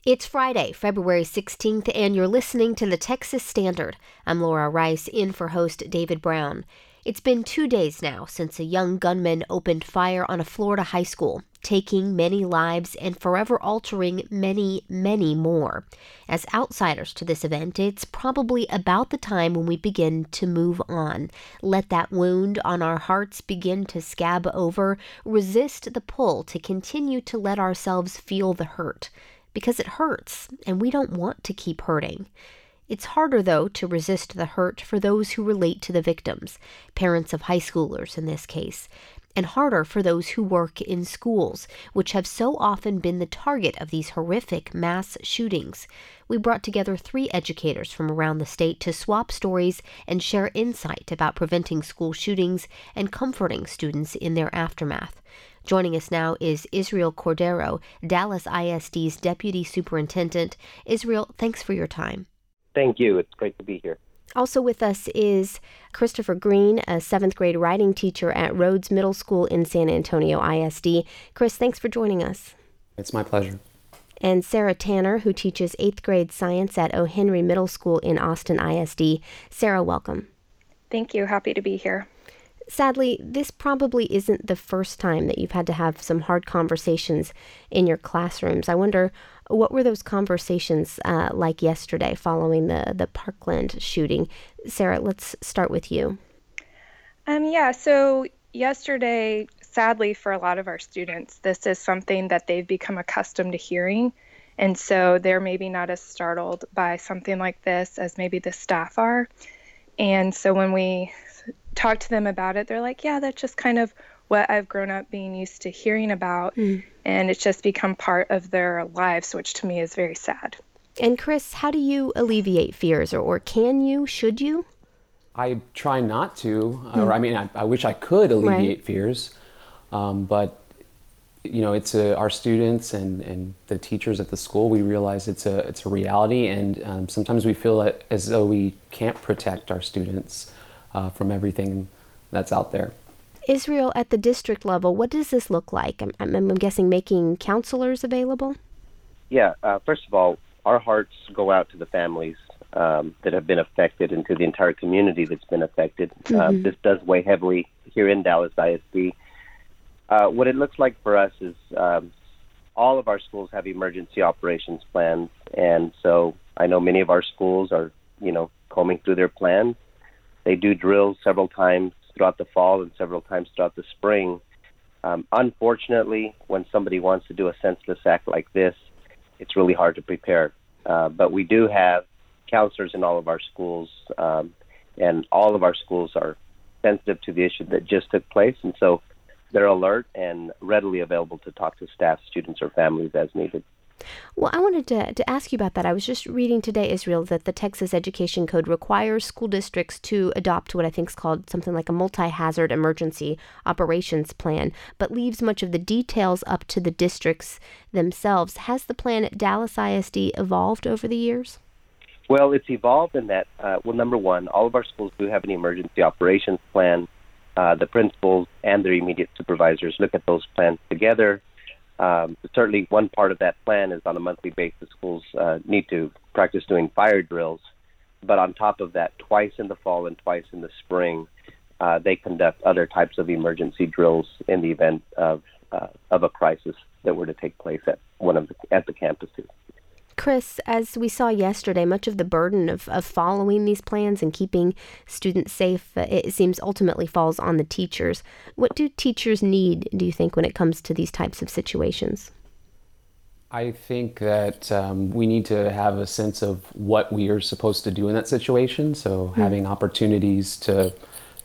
It's Friday, February 16th, and you're listening to the Texas Standard. I'm Laura Rice, in for host David Brown. It's been 2 days now since a young gunman opened fire on a Florida high school, taking many lives and forever altering many, many more. As outsiders to this event, it's probably about the time when we begin to move on. Let that wound on our hearts begin to scab over, resist the pull to continue to let ourselves feel the hurt. Because it hurts, and we don't want to keep hurting. It's harder, though, to resist the hurt for those who relate to the victims, parents of high schoolers in this case, and harder for those who work in schools, which have so often been the target of these horrific mass shootings. We brought together 3 educators from around the state to swap stories and share insight about preventing school shootings and comforting students in their aftermath. Joining us now is Israel Cordero, Dallas ISD's Deputy Superintendent. Israel, thanks for your time. Thank you. It's great to be here. Also with us is Christopher Green, a 7th grade writing teacher at Rhodes Middle School in San Antonio ISD. Chris, thanks for joining us. It's my pleasure. And Sarah Tanner, who teaches 8th grade science at O. Henry Middle School in Austin ISD. Sarah, welcome. Thank you. Happy to be here. Sadly, this probably isn't the first time that you've had to have some hard conversations in your classrooms. I wonder, what were those conversations like yesterday following the Parkland shooting? Sarah, let's start with you. So yesterday, sadly for a lot of our students, this is something that they've become accustomed to hearing. And so they're maybe not as startled by something like this as maybe the staff are. And so when we talk to them about it, they're like, yeah, that's just kind of what I've grown up being used to hearing about. And it's just become part of their lives, which to me is very sad. And Chris, how do you alleviate fears, or can you, should you? I try not to, I wish I could alleviate fears, but it's our students and the teachers at the school. We realize it's a reality, and sometimes we feel as though we can't protect our students from everything that's out there. Israel, at the district level, what does this look like? I'm guessing making counselors available? Yeah, first of all, our hearts go out to the families that have been affected and to the entire community that's been affected. This does weigh heavily here in Dallas ISD. What it looks like for us is all of our schools have emergency operations plans, and so I know many of our schools are, combing through their plans. They do drills several times throughout the fall and several times throughout the spring. Unfortunately, when somebody wants to do a senseless act like this, it's really hard to prepare. But we do have counselors in all of our schools, and all of our schools are sensitive to the issue that just took place, and so they're alert and readily available to talk to staff, students, or families as needed. Well, I wanted to ask you about that. I was just reading today, Israel, that the Texas Education Code requires school districts to adopt what I think is called something like a multi-hazard emergency operations plan, but leaves much of the details up to the districts themselves. Has the plan at Dallas ISD evolved over the years? Well, it's evolved in that, number one, all of our schools do have an emergency operations plan. The principals and their immediate supervisors look at those plans together. Certainly one part of that plan is on a monthly basis, schools need to practice doing fire drills. But on top of that, twice in the fall and twice in the spring, they conduct other types of emergency drills in the event of a crisis that were to take place at the campuses. Chris, as we saw yesterday, much of the burden of following these plans and keeping students safe, it seems ultimately falls on the teachers. What do teachers need, do you think, when it comes to these types of situations? I think that we need to have a sense of what we are supposed to do in that situation. So having opportunities to,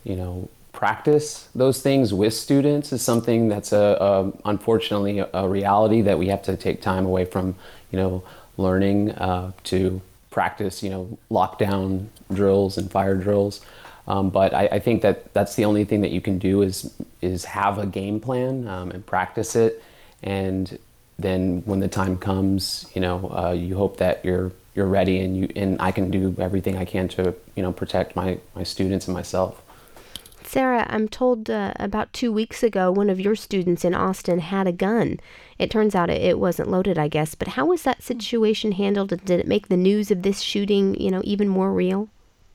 practice those things with students is something that's unfortunately a reality that we have to take time away from, learning to practice, lockdown drills and fire drills. But I think that's the only thing that you can do is have a game plan and practice it. And then when the time comes, you hope that you're ready and I can do everything I can to, protect my students and myself. Sarah, I'm told about 2 weeks ago, one of your students in Austin had a gun. It turns out it wasn't loaded, I guess. But how was that situation handled? Did it make the news of this shooting, even more real?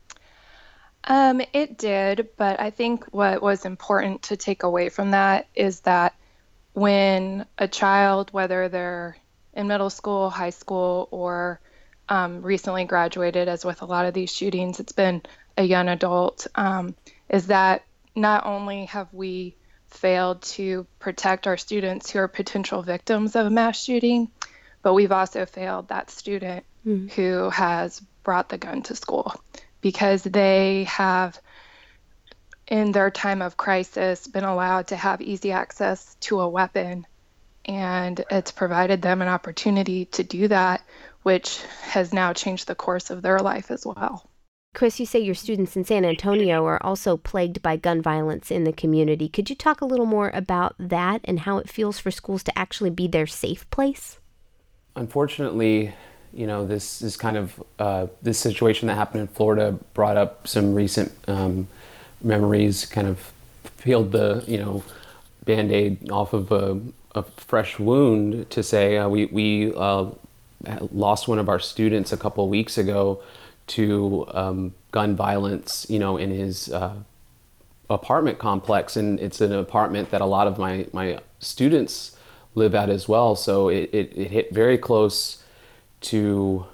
It did, but I think what was important to take away from that is that when a child, whether they're in middle school, high school, or recently graduated, as with a lot of these shootings, it's been a young adult, is that not only have we failed to protect our students who are potential victims of a mass shooting, but we've also failed that student who has brought the gun to school, because they have, in their time of crisis, been allowed to have easy access to a weapon, and it's provided them an opportunity to do that, which has now changed the course of their life as well. Chris, you say your students in San Antonio are also plagued by gun violence in the community. Could you talk a little more about that and how it feels for schools to actually be their safe place? Unfortunately, this is kind of this situation that happened in Florida brought up some recent memories, kind of peeled the Band-Aid off of a fresh wound to say we lost one of our students a couple of weeks ago to gun violence, in his apartment complex, and it's an apartment that a lot of my students live at as well. So it hit very close to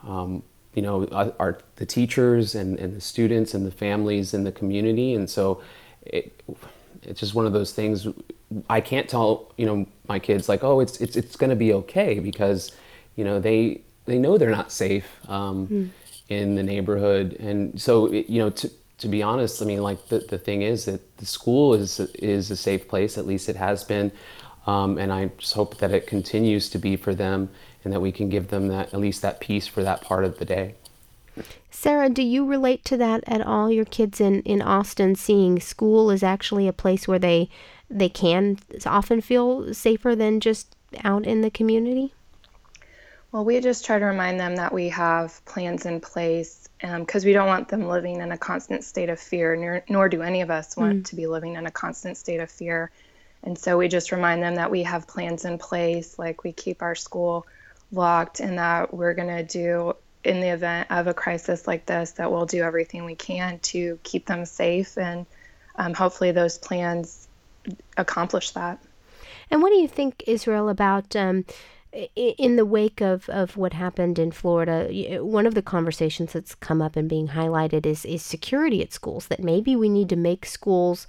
the teachers and the students and the families and the community, and so it's just one of those things. I can't tell my kids like, oh, it's going to be okay, because they know they're not safe in the neighborhood. And so to be honest, I mean, like the thing is that the school is a safe place, at least it has been, and I just hope that it continues to be for them, and that we can give them that, at least that peace for that part of the day. Sarah, do you relate to that at all? Your kids in Austin seeing school is actually a place where they can often feel safer than just out in the community? Well, we just try to remind them that we have plans in place, because we don't want them living in a constant state of fear, nor do any of us want to be living in a constant state of fear. And so we just remind them that we have plans in place, like we keep our school locked, and that we're going to do, in the event of a crisis like this, that we'll do everything we can to keep them safe, and hopefully those plans accomplish that. And what do you think, Israel, about in the wake of what happened in Florida? One of the conversations that's come up and being highlighted is security at schools, that maybe we need to make schools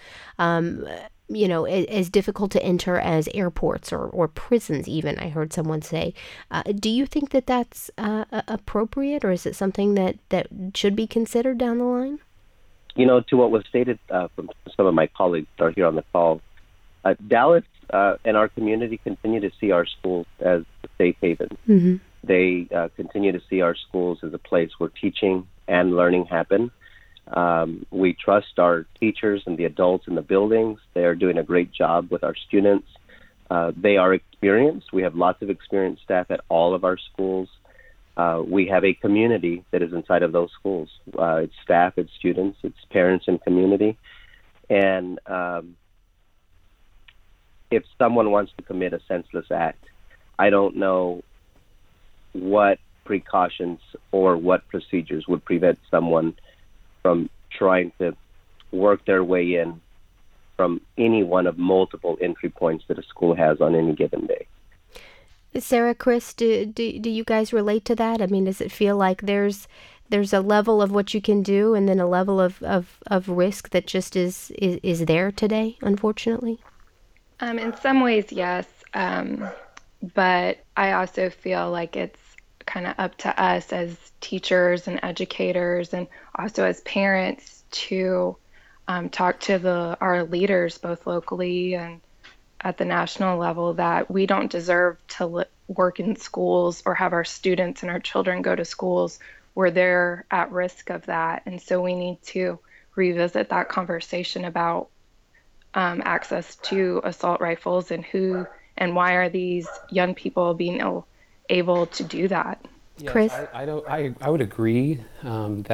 as difficult to enter as airports or prisons even, I heard someone say. Do you think that that's appropriate, or is it something that should be considered down the line? To what was stated from some of my colleagues that are here on the call, Dallas and our community continue to see our schools as a safe haven. Mm-hmm. They continue to see our schools as a place where teaching and learning happen. We trust our teachers and the adults in the buildings. They are doing a great job with our students. They are experienced. We have lots of experienced staff at all of our schools. We have a community that is inside of those schools. It's staff, it's students, it's parents and community. And if someone wants to commit a senseless act, I don't know what precautions or what procedures would prevent someone from trying to work their way in from any one of multiple entry points that a school has on any given day. Sarah, Chris, do you guys relate to that? I mean, does it feel like there's a level of what you can do and then a level of risk that just is there today, unfortunately? In some ways, yes. But I also feel like it's kind of up to us as teachers and educators, and also as parents, to talk to our leaders, both locally and at the national level, that we don't deserve to work in schools or have our students and our children go to schools where they're at risk of that. And so we need to revisit that conversation about access to assault rifles and why are these young people being able to do that. Yes, Chris? I would agree that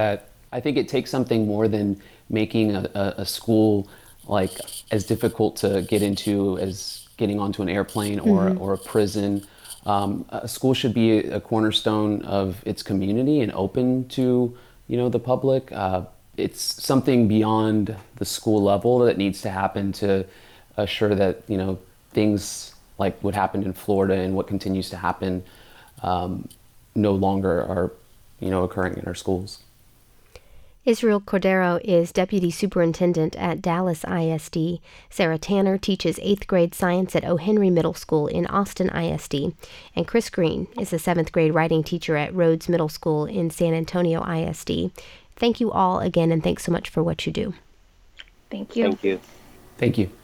I think it takes something more than making a school like as difficult to get into as getting onto an airplane or a prison. A school should be a cornerstone of its community and open to, the public. It's something beyond the school level that needs to happen to assure that, things like what happened in Florida and what continues to happen no longer are, occurring in our schools. Israel Cordero is Deputy Superintendent at Dallas ISD. Sarah Tanner teaches 8th grade science at O. Henry Middle School in Austin ISD. And Chris Green is a 7th grade writing teacher at Rhodes Middle School in San Antonio ISD. Thank you all again, and thanks so much for what you do. Thank you. Thank you. Thank you.